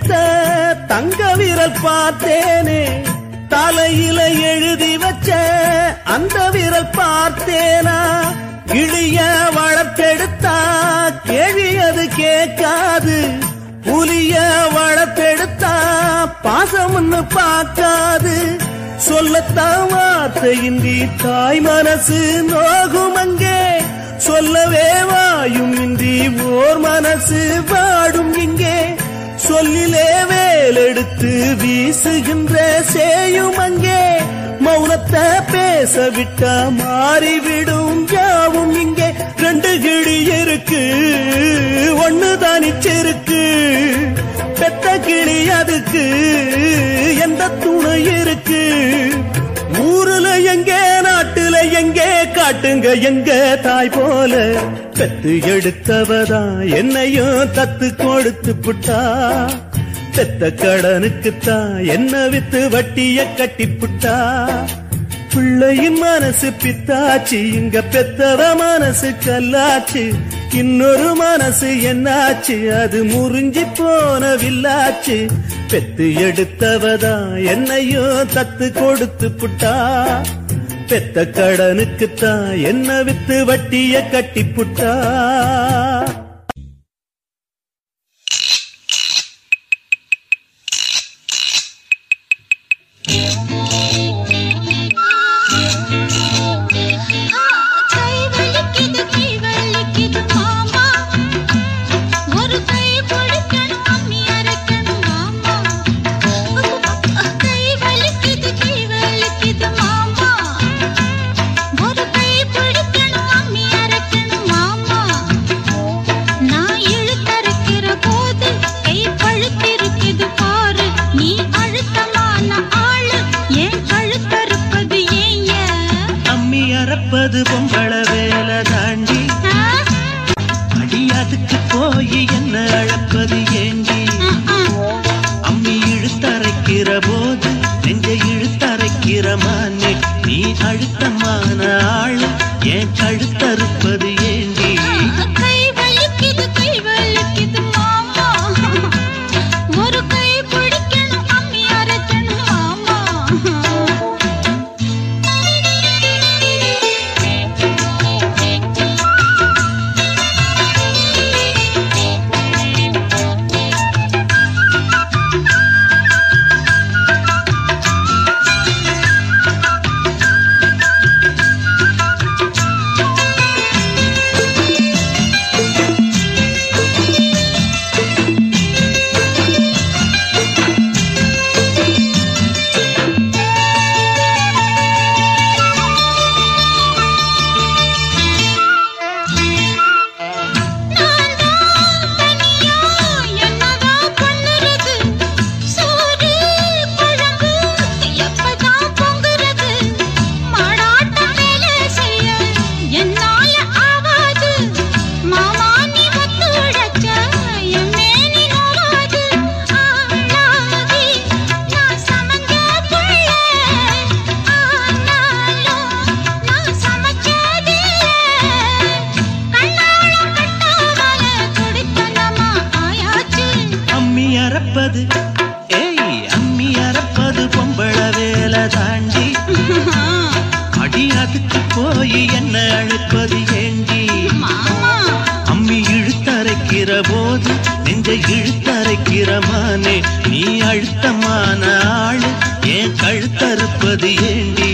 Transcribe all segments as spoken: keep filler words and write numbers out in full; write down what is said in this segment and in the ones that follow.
வைத்த தங்க விரல் பார்த்தேனே, தலையில எழுதி வச்ச அந்த விரல் பார்த்தேனா, கிளிய வளர்த்தெடுத்தா கேள்வி அது கேட்காது, புலிய வளர்த்தெடுத்தா பாசம்னு பார்க்காது. சொல்லத்தான் வார்த்தையின்றி தாய் மனசு நோகும் அங்கே, சொல்லவே வாயும் இன்றி ஓர் மனசு வாடும் இங்கே. சொல்லிலே வேலெடுத்து வீசுகின்ற சேயும் அங்கே, மௌனத்தை பேச விட்டா மாறிவிடும் யாவும் இங்கே. ரெண்டு கிளி இருக்கு ஒண்ணு தனிச்சிருக்கு, பெத்த கிளி அதுக்கு எந்த துணை இருக்கு. ஊருல எங்கே நாட்டுல எங்கே காட்டுங்க எங்க தாய் போல, பெத்து எடுத்தவதா என்னையும் தத்து கொடுத்து புட்டா. பெத்த கடனுக்குத்தான் என்ன வித்து வட்டிய கட்டி புட்டா. பிள்ளையின் மனசு பித்தாச்சு, இங்க பெத்தவ மனசு கல்லாச்சு. இன்னொரு மனசு என்னாச்சு, அது முறிஞ்சி போன வில்லாச்சு. பெத்து எடுத்தவதா என்னையும் தத்து கொடுத்து புட்டா. பெத்த கடனுக்குத்தான் என்ன வித்து வட்டிய கட்டி புட்டா. அறப்பது பொம்பள வேலை தாண்டி, அடியாதுக்கு போய் என்ன அழப்பது ஏண்டி. அம்மி இழுத்தரைக்கிற போது நெஞ்சை இழுத்தரைக்கிற மானே, நீ அழுத்தமான ஆளு ஏன் கழுத்தறுப்பது ஏண்டி. போய் என்ன அழைப்பது ஏண்டி? அம்மி இழுத்தரைக்கிற போது நெஞ்சை இழுத்தரைக்கிற மானே, நீ அழுத்தமான ஆளு ஏன் கழுத்தறுப்பது ஏண்டி?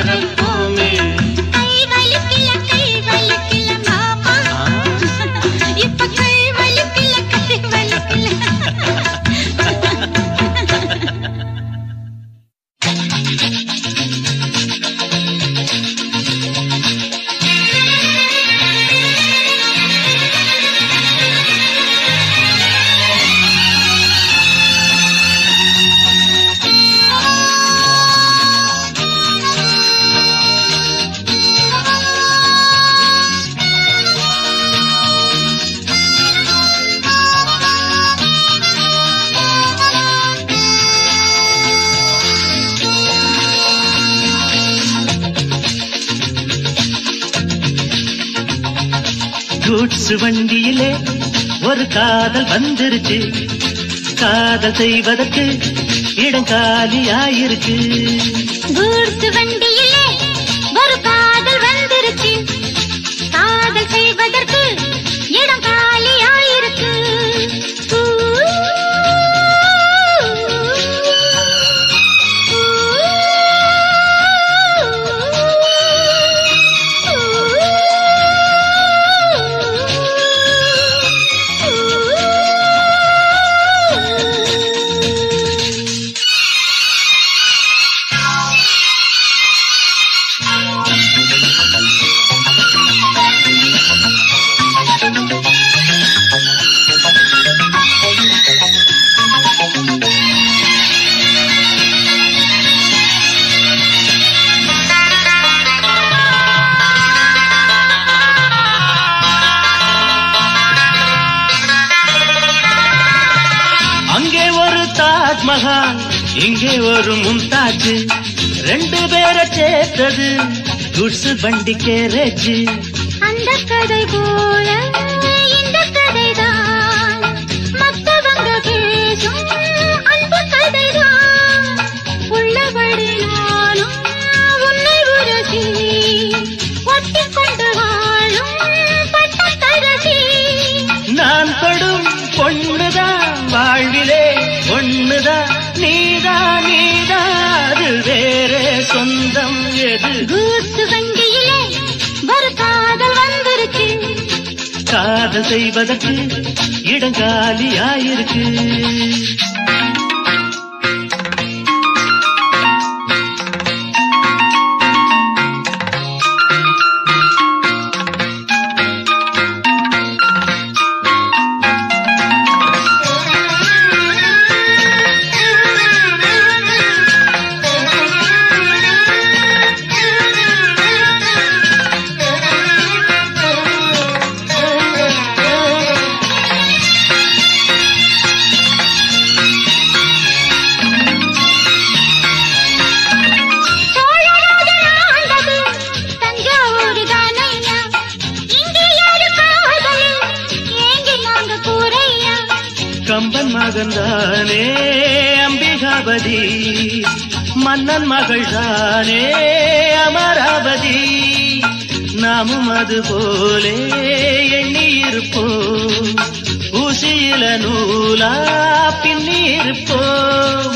மறப்போமே. கை வலிக்கல கை வலிக்கல மாமா, இப்ப கை வலிக்கல கை வலிக்கல. கூட்ஸ் வண்டியிலே ஒரு காதல் வந்துருச்சு, காதல் செய்வதற்கு இடம் காலியாயிருக்கு. கூட்ஸ் வண்டியிலே ஒரு காதல் வந்துருச்சு, காதல் செய்வதற்கு இடம் காலியாயிருக்கு. தாஜ்மஹால் இங்கே ஒரு மும்தாஜ், ரெண்டு பேரை சேர்த்தது குட்ஸ் வண்டி கேரேஜ். அந்த கதை போல இந்த கதைதான், மத்தவங்க பேசும் அந்த கதைதான். உள்ளபடி நானும் உன்னை உரசி ஒட்டிக்கொண்டு வாழும் பட்டத்தரசி. நான் தொடும் பொண்ணுதான் வாழ்விலே ஒண்ணுதான், நீதான் நீதான் அது வேறே சொந்தம் எது. கூட்ஸ் வண்டியிலே ஒரு காதல் வந்துருச்சு, காதல் செய்வதற்கு இடம் காலியாயிருக்கு. கம்பன் மகன்தானே அம்பிகாபதி, மன்னன் மகள் தானே அமராவதி. நாமும் அது போலே எண்ணி இருப்போம், ஊசியில நூலா பின்னி இருப்போம்.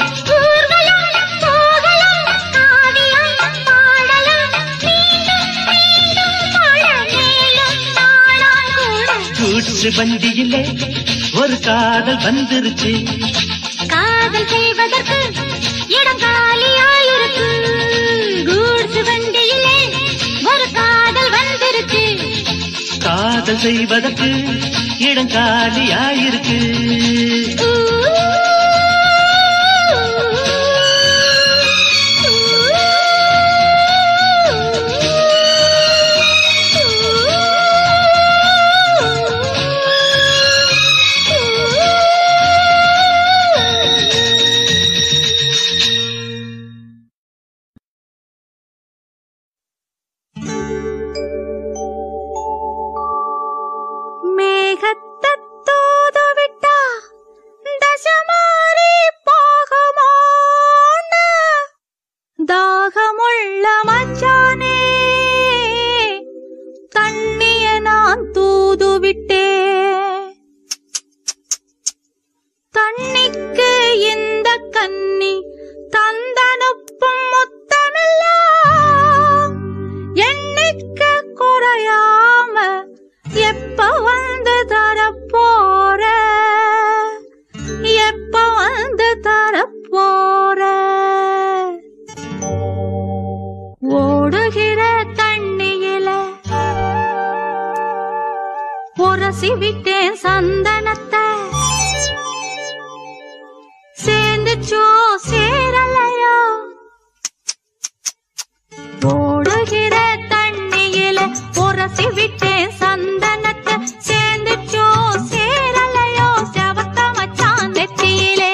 கூட்ஸ் வண்டியிலே ஒரு காதல் வந்துருச்சு, காதல் செய்வதற்கு இடம் காலியாயிருக்கு. கூட்ஸ் வண்டியிலே ஒரு காதல் வந்துருச்சு, காதல் செய்வதற்கு இடம் காலியாயிருக்கு. மேகத்தத்தோது விட்டா ஓடுகிற தண்ணியில உரசி விட்டேன் சந்தனத்தை சேர்ந்துச்சோ சேரலையோ ஓடுகிற தண்ணியில உரசி விட்டேன் சந்தனத்தை சேர்ந்துச்சோ சேரலையோ செவத்த மச்சான் நெத்தியிலே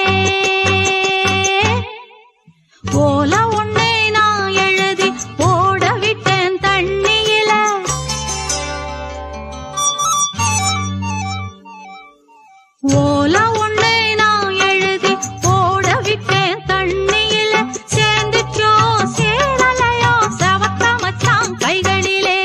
ஓல ஒண்ணே நான் எழுதி ஓட விட்டேன் தண்ணியில ஓல ஒண்ணே நான் எழுதி ஓட விட்டேன் தண்ணியில சேர்ந்துச்சோ சேரலையோ செவத்த மச்சான் கைகளிலே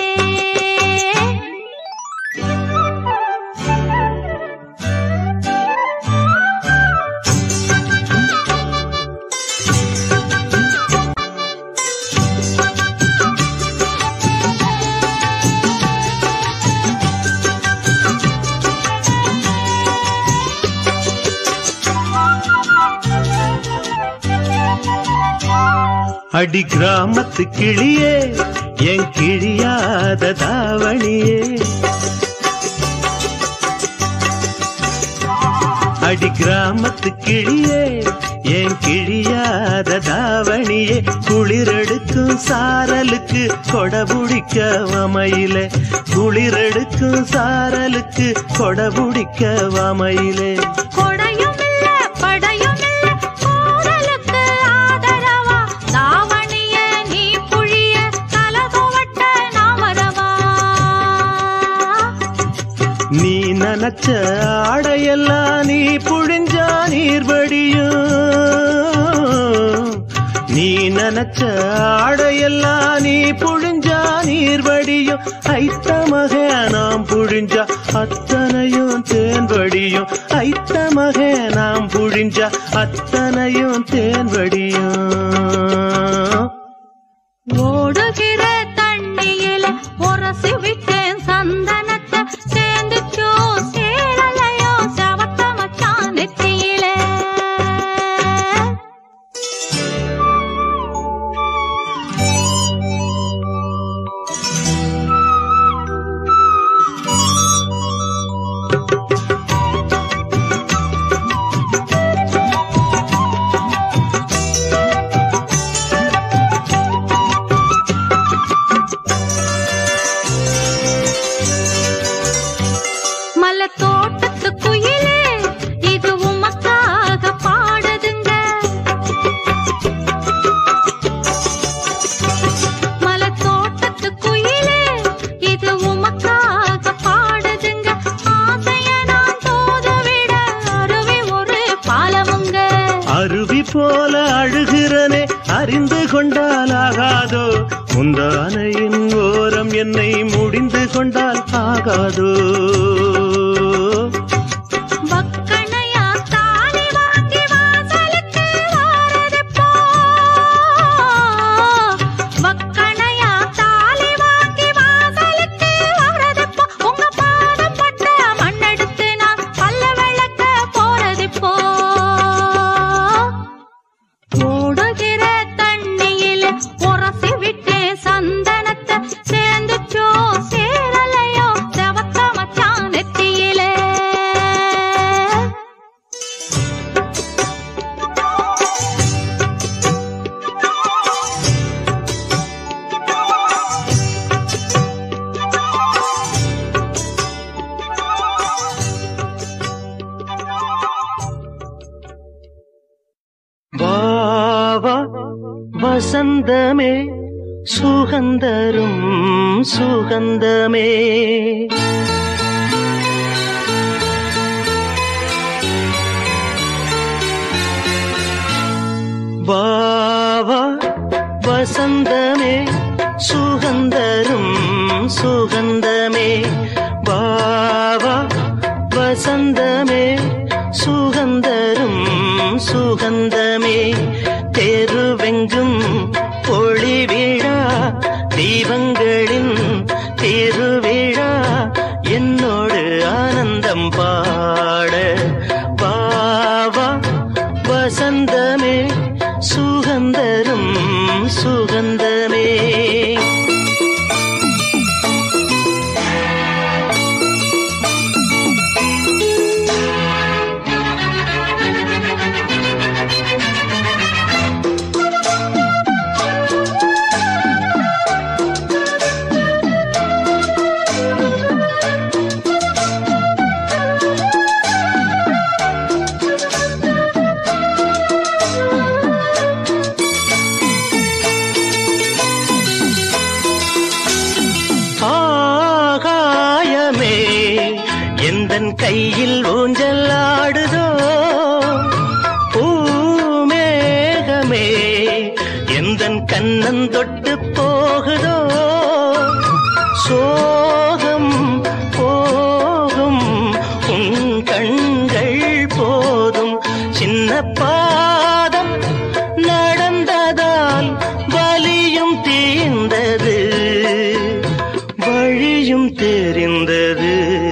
அடி கிராமத்து கிளியே என் கிழியாத தாவணியே அடி கிராமத்து கிளியே என் கிழியாத தாவணியே குளிரெடுக்கும் சாரலுக்கு கொடபுடிக்க வமையிலே குளிரெடுக்கும் சாரலுக்கு கொடபுடிக்க வமையிலே கொடையும் இல்ல படையும் இல்ல கோடலுக்கு ஆதரவா தாவணிய நீ புழிய தலதுவட்ட நான் வரவா நீ நினைச்ச ஆடையெல்லாம் நீ புழிஞ்சா நீர்வடியும் நீ நினைச்ச ஆடையெல்லாம் நீ புழிஞ்சா நீர்வடியும் ஐத்த மகே நாம் புழிஞ்சா அத்தனையும் தேன்வடியும் ஐத்த மகே நாம் புழிஞ்சா அத்தனையும் தேன்வடியும் ஓடுகிற தண்ணியில உரசி விட்டேன் சந்தனத்தை சேர்ந்துச்சோ சேரலையோ செவத்த மச்சான் நெத்தியிலே மல தோட்டத்து குயிலே இது உமக்காக பாடுதுங்க மல தோட்டத்து குயிலே இது உமக்காக பாடுதுங்க ஆசைய நான் தோதுவிட அருவி ஒரு பாலமுங்க அருவி போல அழுகிறனே அறிந்து கொண்டால் ஆகாதோ முந்தானையின் ஓரம் என்னை முடிந்து கொண்டால் ஆகாதோ வக்கணையா தாலி வாங்கி வாசலுக்கு வாரதெப்போ வக்கணையா தாலி வாங்கி வாசலுக்கு வாரதெப்போ உங்க பாதம் பட்ட மண்ணெடுத்து நான் பல்ல விளக்க போறதெப்போ ஓடுகிற தண்ணியில உரசி விட்டேன் சந்தனத்தை சேர்ந்துச்சோ சேரலையோ செவத்த மச்சான் நெத்தியிலே வாவா வசந்தமே சுகந்தரும் சுகந்தமே வாவா வசந்தமே சுகந்தரும் சுகந்தமே வாவா வசந்தமே சுகந்தரும் சுகந்தமே தெருவெங்கும் ஒளி விழா தீபங்களின் திருவிழா என்னோடு ஆனந்தம் பாட வாவா வசந்தமே சுகந்தரும் சுகந்தமே கையில் ஊஞ்சல் ஆடுதோ பூமேகமே எந்தன் கண்ணன் தொட்டு போகுதோ சோகம் போகும் உன் கண்கள் போதும் சின்ன பாதம் நடந்ததால் வலியும் தீர்ந்தது வழியும் தெரிந்தது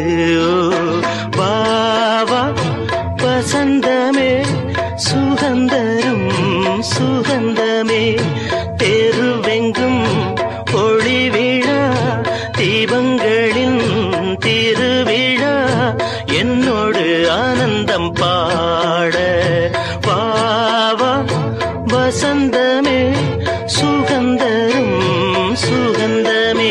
வசந்தமே சுகந்தரும் சுகந்தமே தெருவெங்கும் ஒளி விழா தீபங்களின் திருவிழா என்னோடு ஆனந்தம் பாட வாவா வசந்தமே சுகந்தரும் சுகந்தமே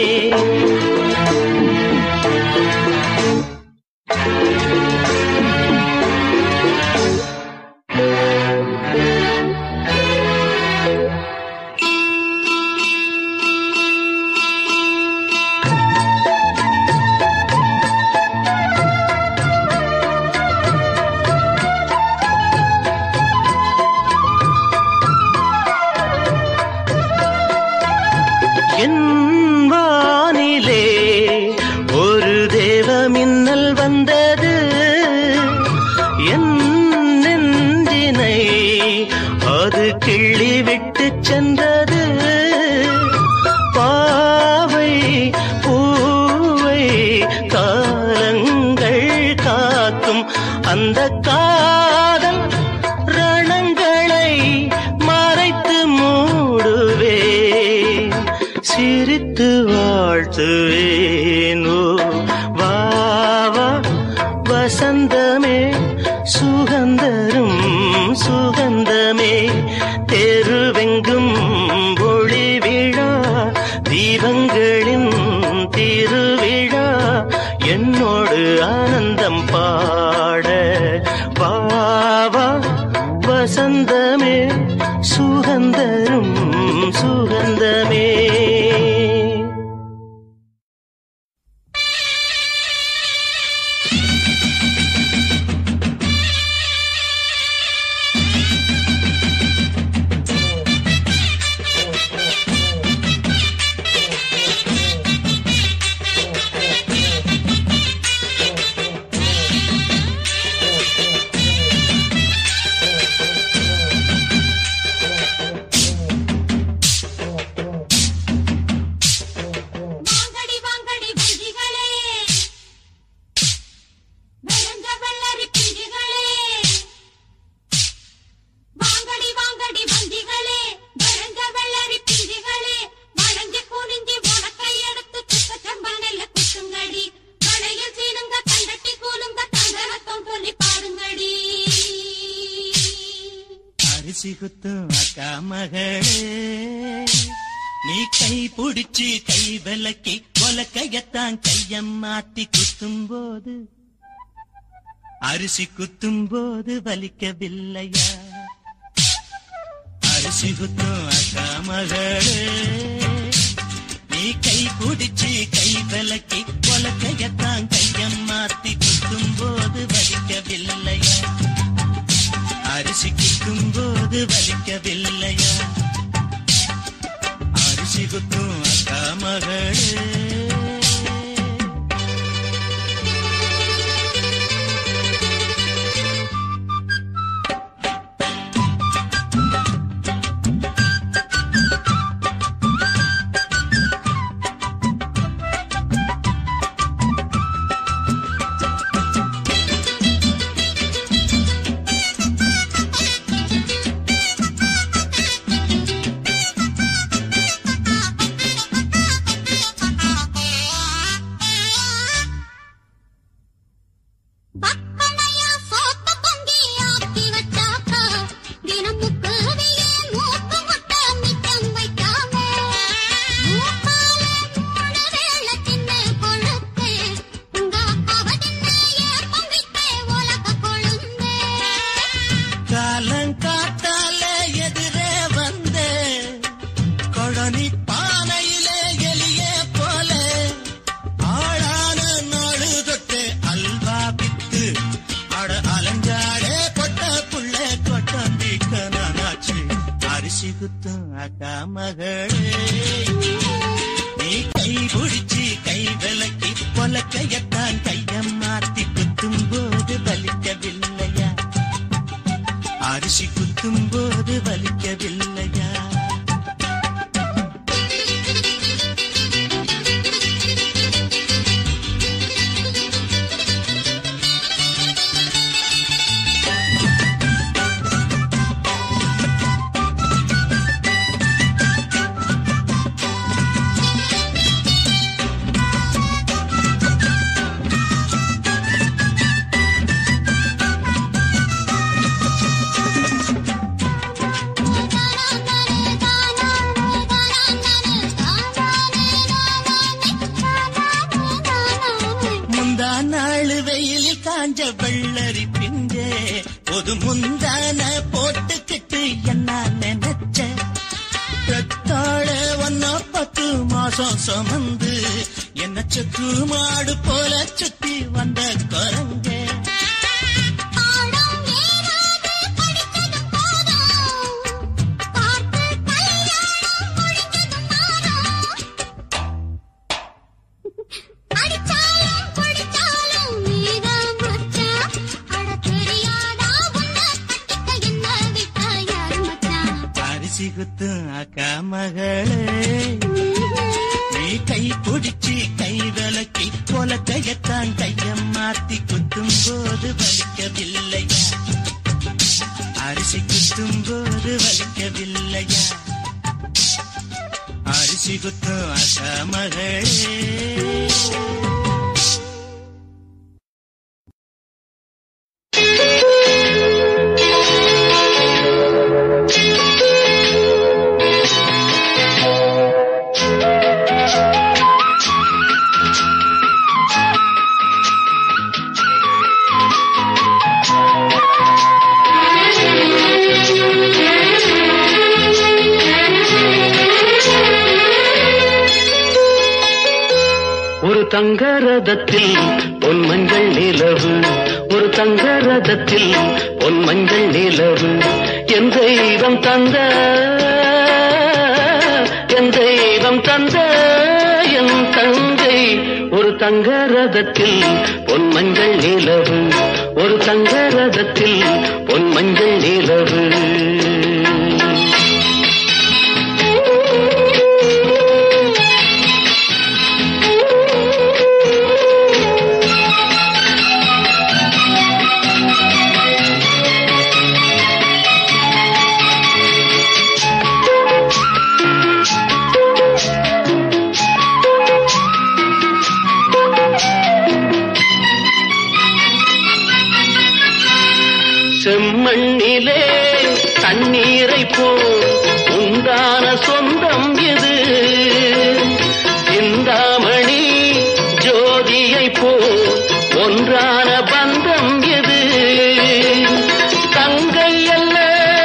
கிள்ளி விட்டு சென்றது பாவை பூவை காலங்கள் காக்கும் அந்த காதல் ரணங்களை மறைத்து மூடுவே சிரித்து வாழ்த்துவேனோ வாவா வசந்தமே சுகந்தரும் சுகந்தமே தெருவெங்கும் ஒளி விழா தீபங்களின் திருவிழா என்னோடு ஆனந்தம் பாட வாவா வசந்தமே சுகந்தரும் சுகந்தமே சிகுத்தும் அக்கா மகளே நீ கை புடிச்சு கை விலக்கி கொலக்கையத்தான் கையம் மாத்தி குத்தும் போது அரிசி குத்தும் போது வலிக்கவில்லையா அரிசி குத்தும் அக்கா மகளே நீ கை புடிச்சு கை விலக்கி கொலக்கையத்தான் கையம் மாத்தி குத்தும் போது வலிக்கவில்லையா அரிசி குத்தும் போது வலிக்கவில்லையா அரிசி குத்தும் அக்கா மகளே குத்தும் அக்கா மகளே நீ கை பிடிச்சி கை விலக்கி பொலக்கையத்தான் கைய மாத்தி குத்தும் போது வலிக்கவில்லையா அரிசி குத்தும் போது வலிக்கவில்லையா வெள்ளரி பிஞ்சே பொது முந்தான போட்டுக்கிட்டு என்ன நினைச்ச பெத்தாழ ஒன்னா பத்து மாசம் சுமந்து என்ன செக்கு மாடு போல சுத்தி வந்த குரங்க குத்தும் அக்கா மகளே நீ கை பிடிச்சி கை விலக்கி பொலக்கையத்தான் கைய மாத்தி குத்தும் போது வலிக்கவில்லையா அரிசி குத்தும் போது வலிக்கவில்லையா அரிசி குத்தும் அக்கா மகளே தங்க ரதத்தில் பொன் மஞ்சள் நிலவு ஒரு தங்க ரதத்தில் பொன் மஞ்சள் நிலவு என் தெய்வம் தந்த என் தெய்வம் தந்த என் தங்கை ஒரு தங்க ரதத்தில் பொன் மஞ்சள் நிலவு ஒரு தங்க ரதத்தில் பொன் மஞ்சள் நிலவு செம்மண்ணிலே தண்ணீரை போல் உண்டான சொந்தம் எது சிந்தாமணி ஜோதியை போல் ஒன்றான பந்தம் எது தங்கை அல்ல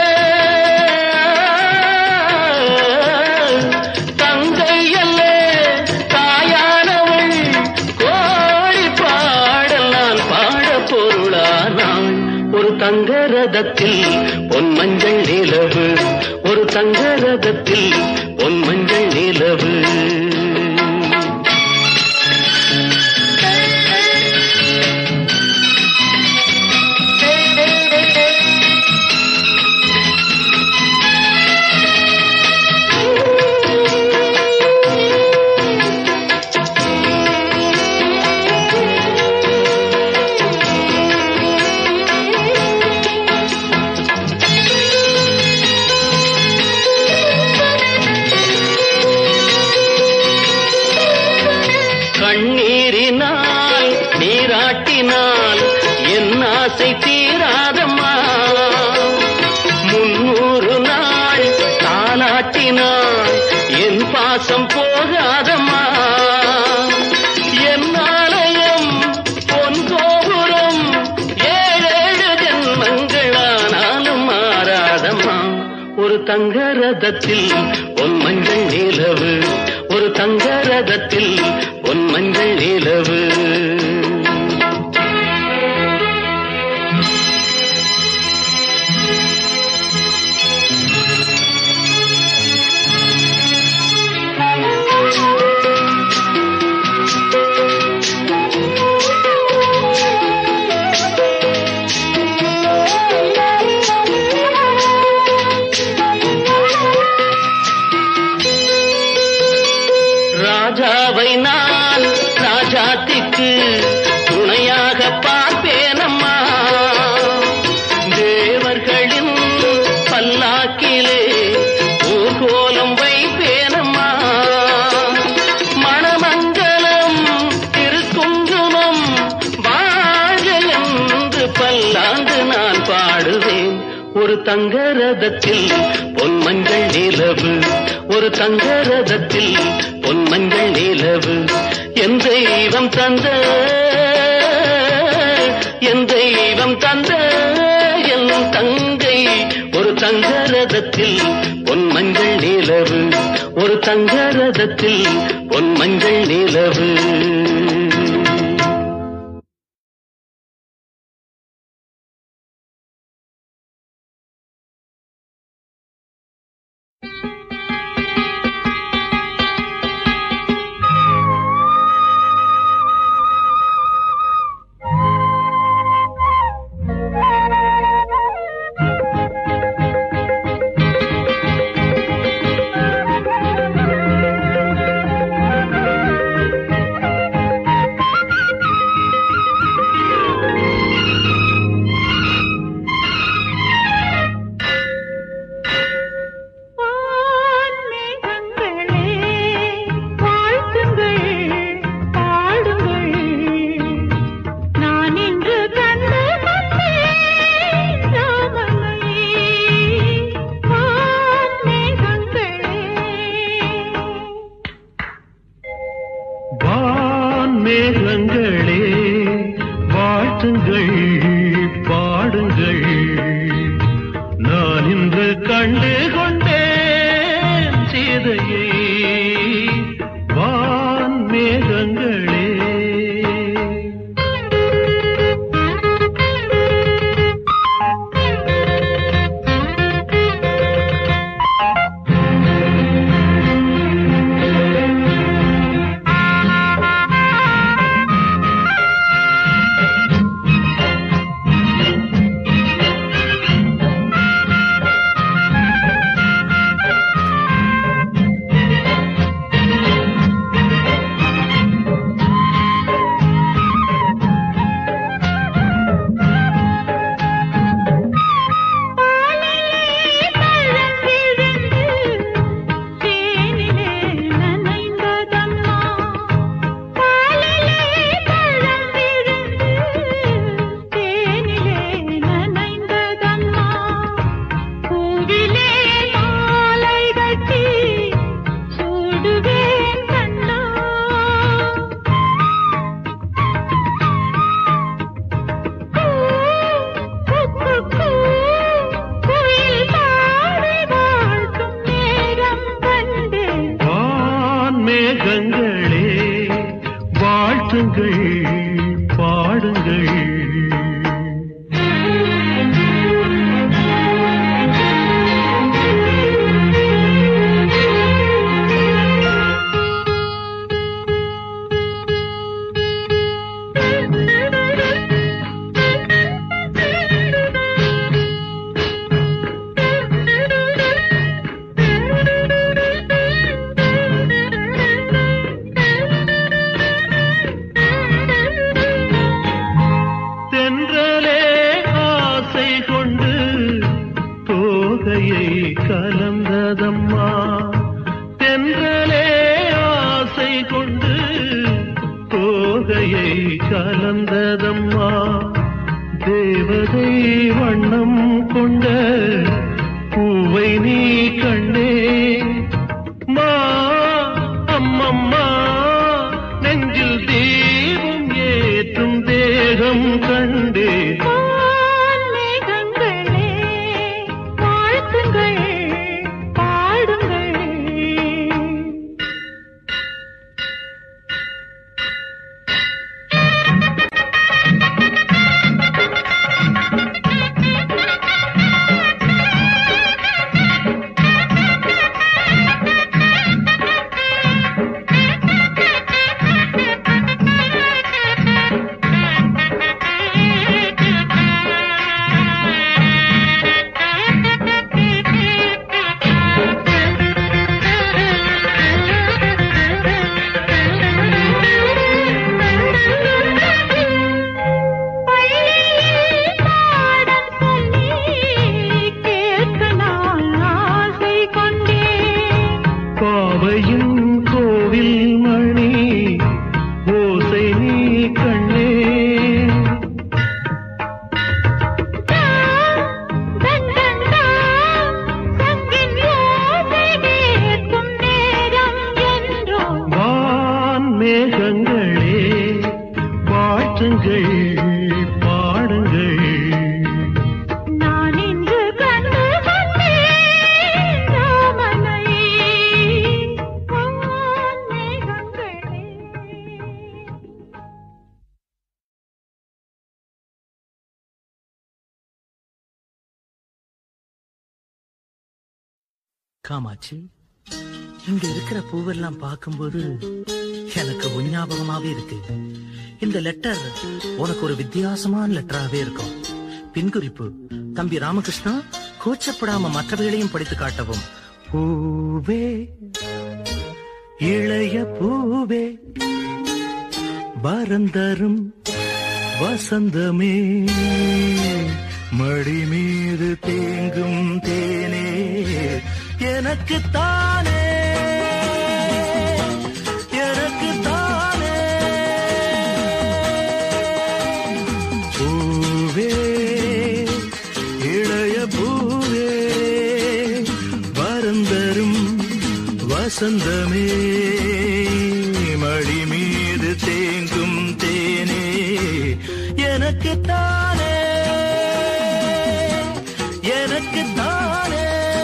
தங்கை அல்ல தாயானவள் கோடி பாடல் நான் பாட பொருளானாள் ஒரு தங்க ரதத்தில் பொன் மஞ்சள் நிலவு ஒரு தங்க ரதத்தில் பொன் மஞ்சள் நிலவு கண்ணீரினால் நீராட்டினால் என் ஆசை தீராதம்மா முன்னூறு நாள் தாலாட்டினால் என் பாசம் போகாதம்மா என் ஆலயம் பொன் கோபுரம் ஏழேழு ஜென்மங்களானாலும் மாறாதம்மா ஒரு தங்க ரதத்தில் பொன் மஞ்சள் நிலவு ஒரு தங்க ரதத்தில் பொன் மஞ்சள் நிலவு ராஜாவை நான் ராஜாத்திக்கு துணையாக பார்ப்பேனம்மா. தேவர்களின் பல்லாக்கிலே ஊர்கோலம் வைப்பேனம்மா. மணமங்கலம் திருக்குங்குமம் வாழ்க என்று பல்லாண்டு நான் பாடுவேன். ஒரு தங்க ரதத்தில் பொன்மஞ்சள் நிலவு, ஒரு தங்க ரதத்தில் பொன்மஞ்சள் நிலவு. என் தெய்வம் தந்த என் தெய்வம் தந்த என் தங்கை ஒரு தங்க ரதத்தில் பொன்மஞ்சள் நிலவு, ஒரு தங்க ரதத்தில் பொன்மஞ்சள் நிலவு. காமாட்சி, இங்க இருக்கிற பூவெல்லாம் பார்க்கும்போது எனக்கு உன் ஞாபகமாவே இருக்கு. இந்த லெட்டர் உனக்கு ஒரு வித்தியாசமான லெட்டராவே இருக்கும். பின்குறிப்பு: தம்பி ராமகிருஷ்ணா, கூச்சப்படாம மற்றவர்களையும் படித்து காட்டவும். பூவே, இளைய பூவே, வரந்தரும் வசந்தமே, மடி மீது தேங்கும் தேனே, எனக்கு தானே, எனக்கு தானே. பூவே, இளைய பூவே, வரந்தரும் வசந்தமே, மடி மீது தேங்கும் தேனே, எனக்கு தானே, எனக்கு தானே.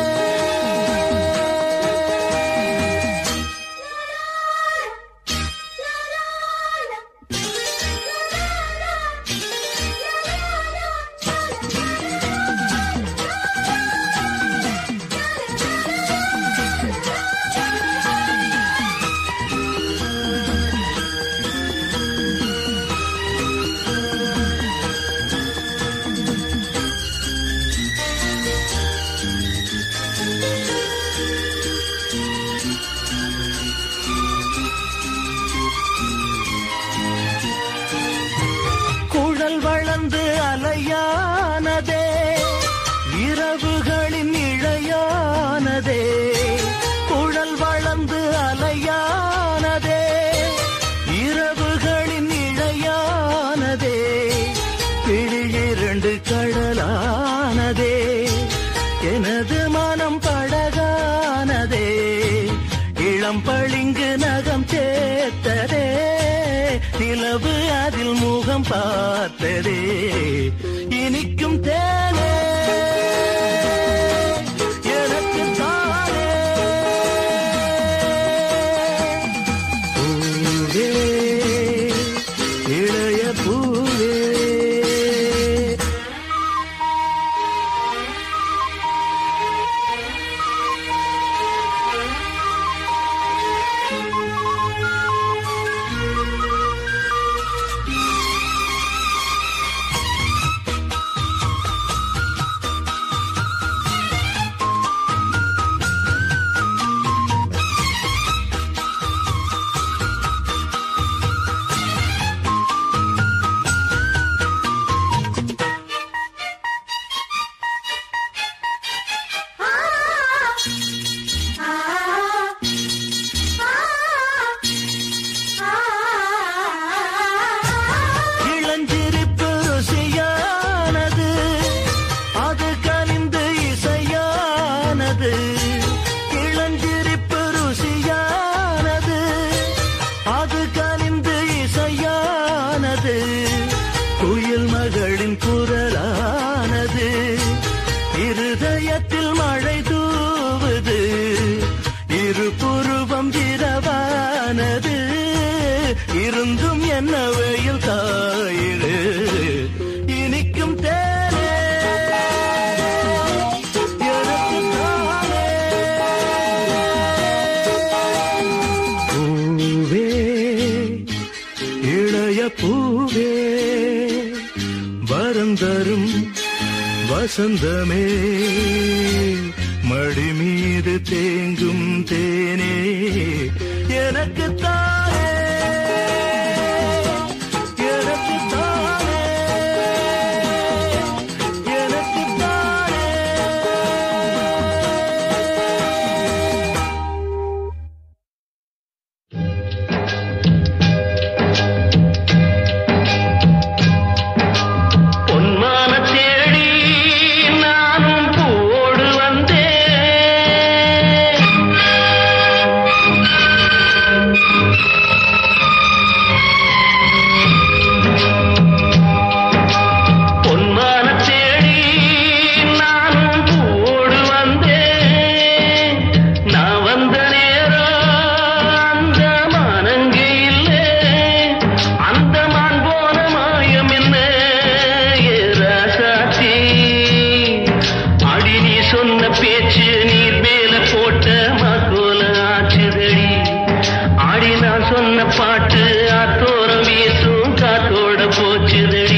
அலையானதே, இரவுகளின் இழையானதே, குழல் வளர்ந்து அலையானதே, இரவுகளின் இழையானதே, பிழியிரண்டு கடலானதே, எனது மனம் படகானதே, இளம் பளிங்கு நகம் சேர்த்ததே, நிலவு அதில் முகம் பார்த்ததே, இனிக்கும் தேனே, எனக்கு தானே. பூவே, இளைய பூவே. குயில் மகளின் குரலானது, இருதயத்தில் மழை தூவுது, இரு புருவம் இரவானது, இருந்தும் என்ன வெயில் காயிடு, இனிக்கும் தேனே, எனக்கு தானே. பூவே, இளைய பூவே, வரந்தரும் வசந்தமே, மடி மீது தேங்கும் தேனே, எனக்கு தானே, எனக்கு தானே, எனக்கு தானே. பொன்மான அடி நான் சொன்ன பாட்டு ஆத்தோரம் வீசும் காத்தோட போச்சுதடி.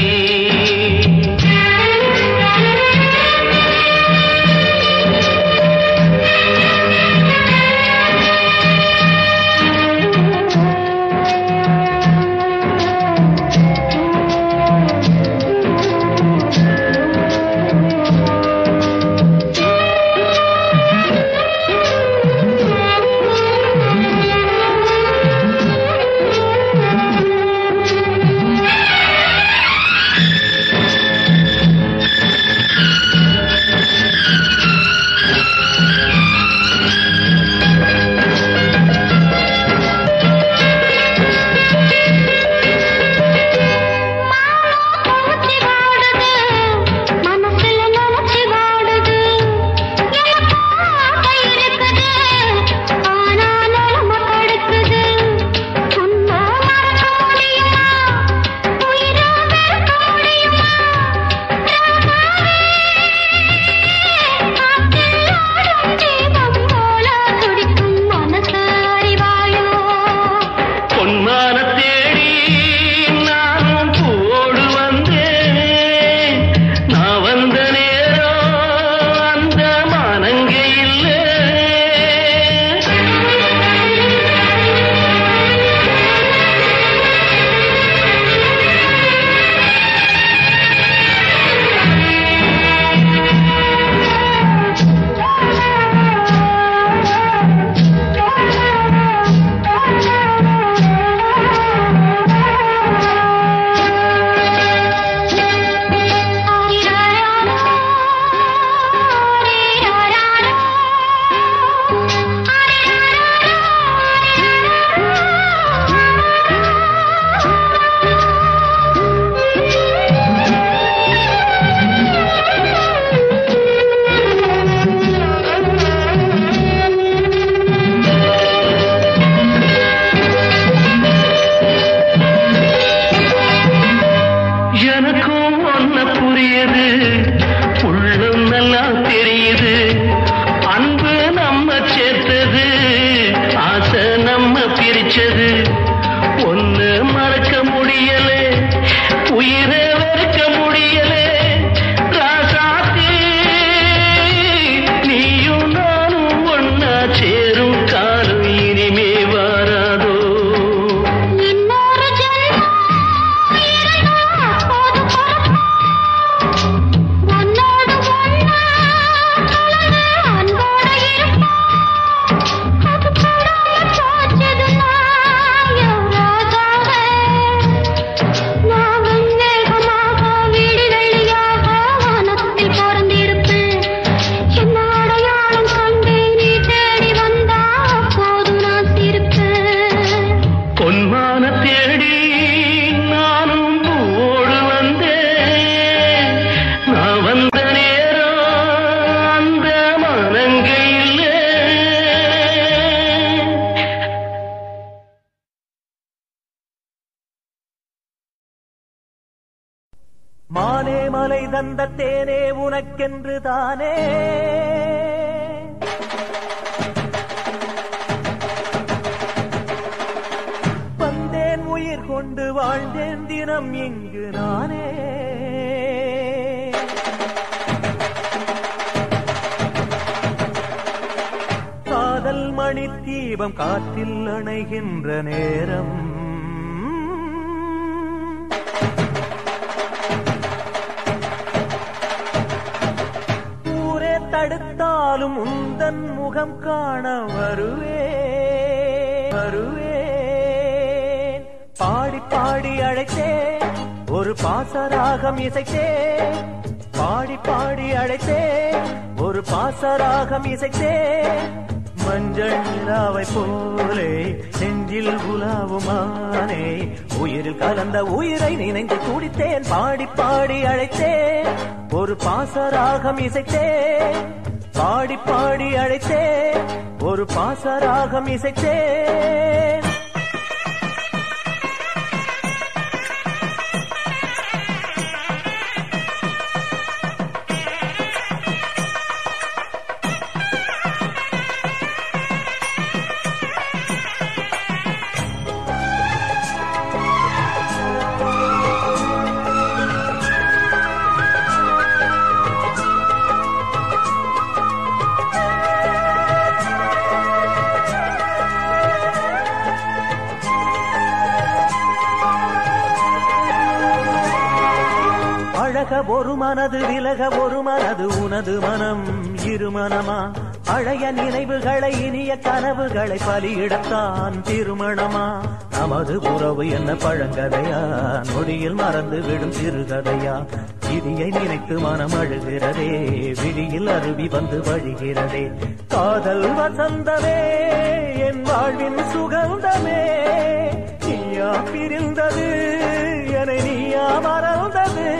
மானே மலை தந்த தேனே உனக்கென்று தானே வந்தேன் உயிர் கொண்டு வாழ்ந்தேன் தினம் இங்கு நானே காதல் மணி தீபம் காற்றில் அணைகின்ற நேரம் தடுத்தாலும் உந்தன் முகம் காண வருவே வருவேன் பாடி பாடி அழைத்தே ஒரு பாசராகம் இசைத்தே பாடி பாடி அழைத்தே ஒரு பாசராகம் இசைத்தே மஞ்சள் நிலாவை போலே நெஞ்சில் உலாவுமானே உயிரில் கலந்த உயிரை நினைந்து துடித்தேன் பாடி பாடி அழைத்தேன் ஒரு பாசராகம் இசைத்தேன் பாடி பாடி அழைத்தேன் ஒரு பாசராகம் இசைத்தேன் பழக ஒரு மனது விலக ஒரு மனது உனது மனம் இருமனமா பழைய நினைவுகளை இனிய கனவுகளை பலியிடத்தான் திருமணமா நமது உறவு என்ன பழங்கதையா நொடியில் மறந்து விடும் சிறுகதையா விதியை நினைத்து மனம் அழுகிறதே விழியில் அருவி வந்து வழிகிறதே காதல் வசந்தமே என் வாழ்வின் சுகந்தமே நீயா பிரிந்தது என நீயா மறந்தது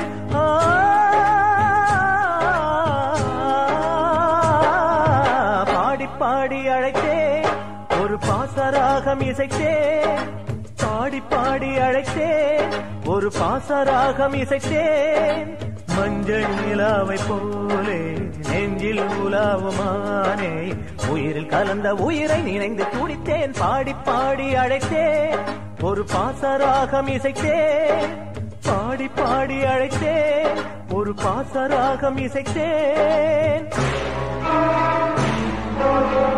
பாடி பாடி அழைத்தே ஒரு பாசராகம் இசைத்தே பாடி பாடி அழைத்தே ஒரு பாசராகம் இசைத்தேன் மஞ்சள் நிலாவை போலே நெஞ்சில் உலாவுமானே உயிரில் கலந்த உயிரை நினைந்து துடித்தேன் பாடி பாடி அழைத்தேன் ஒரு பாசராகம் இசைத்தேன் பாடி பாடி அழைத்தேன் ஒரு பாசராகம் இசைத்தேன்